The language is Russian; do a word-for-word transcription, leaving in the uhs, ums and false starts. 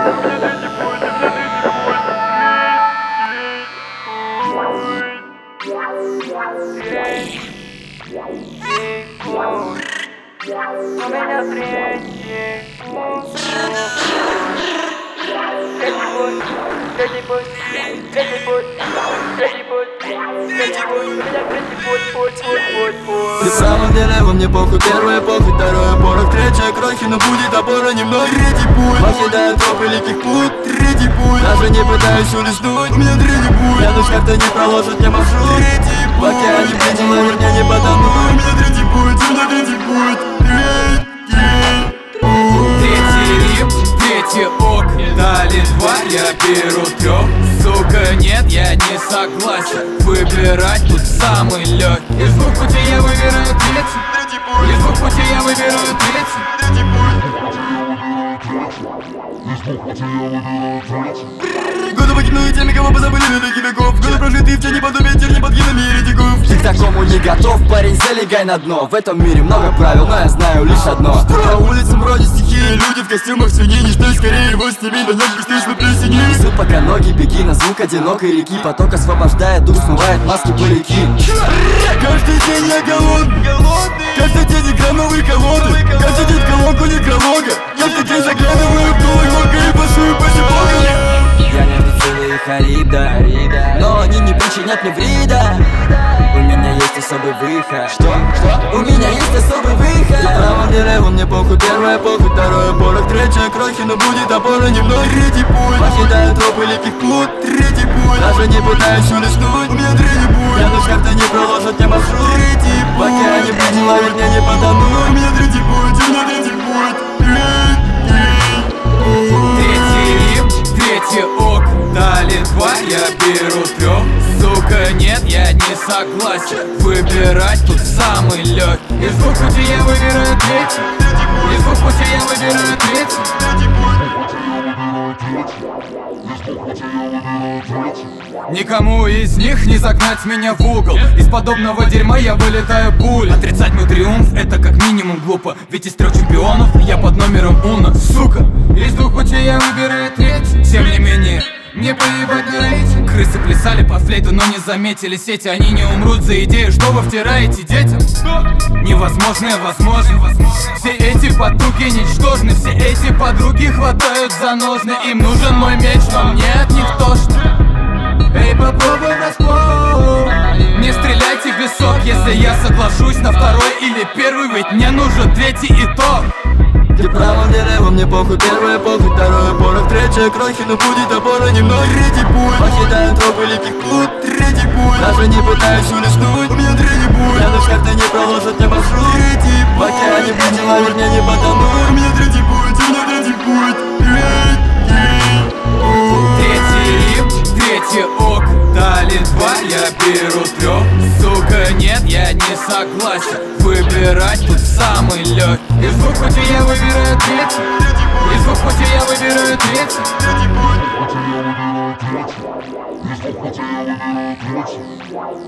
У меня третий путь. Третий путь, третий путь, третий путь, третий путь, третий путь. У меня третий путь, путь, путь, путь, путь. На самом деле во мне похуй, первая похуй, второе порох, третья крохи, но будет опора немного. Третий путь, покидаю тропы легких путь, третий путь. Даже не пытаюсь улизнуть, у меня третий путь. Я ночь как-то не проложит мне маршрут. Третий путь, в океане бредила, вернее не потону. У меня третий путь, у меня третий путь. Третий рим, третий ок, дали два, я беру трех. Сука, нет, я не согласен. Выбирать тут самый легкий. Из двух путей я выбираю третий. Из двух путей я выбираю третий. Годы покинули теми, кого позабыли великих веков. Годы прожитые в тени подобия терни под гидами еретиков. Ты к такому не готов, парень, залегай на дно. В этом мире много правил, но я знаю лишь одно. По улицам вроде стихии, люди в костюмах свиней. Не стой скорее его сними, на нем беспечно присини. Несут пока ноги, беги на звук одинокой реки. Поток освобождает дух, смывает маски парики. Каждый день я голодный, каждый день игра новые колоды. Каждый день в колонку некролога. Каждый день заглядываю в голый лога и пошую по зипогам. Я между Цилой и Харида, но они не причинят мне вреда. У меня есть особый выход. Что? Что? У меня есть особый выход. На самом деле во мне похуй, первая похуй, второе порох, третья крохи, но будет опора немного. Третий путь, покидаю тропы легких путь, третий путь. Даже не пытаюсь улизнуть, у меня третий путь. Я ночь как-то не проложит мне маршрут. Третий путь, в океане бредила, вернее не потону. У меня третий путь, у меня третий путь. Третий рим, третий ок, дали два, я беру трех. Сука, нет, я не согласен. Выбирать тут самый легкий. Из двух путей я выбираю третий. Из двух путей я выбираю третий. Никому из них не загнать меня в угол. Из подобного дерьма я вылетаю пулей. Отрицать мой триумф это как минимум глупо. Ведь из трех чемпионов я под номером уно. Сука, из двух путей я выбираю третий. Тем не менее, мне поебать на рейтинг. Крысы плясали по флейту, но не заметили сети. Они не умрут за идею, что вы втираете детям. Невозможное возможно. Все эти подруги ничтожны. Все эти подруги хватают за ножны. Им нужен мой меч, но мне от них тошно. Эй, попробуй врасплох. Не стреляйте в висок, если я соглашусь на второй или первый. Ведь мне нужен третий итог. На самом деле во мне похуй, первая похуй, второе порох, третья крохи, но будет опора немного. Третий путь, покидаю тропы легких путь, третий путь. Даже не пытаюсь улизнуть, у меня третий путь. Я ночь как-то не проложит мне маршрут. Третий путь, в океане бредила, вернее не потону. У меня третий путь, у меня третий путь. Третий рим, третий ок, дали два, я беру трех. Сука, нет, я не согласен. Выбирать тут самый легкий. Из двух путей я выбираю третий. Из двух путей я выбираю третий.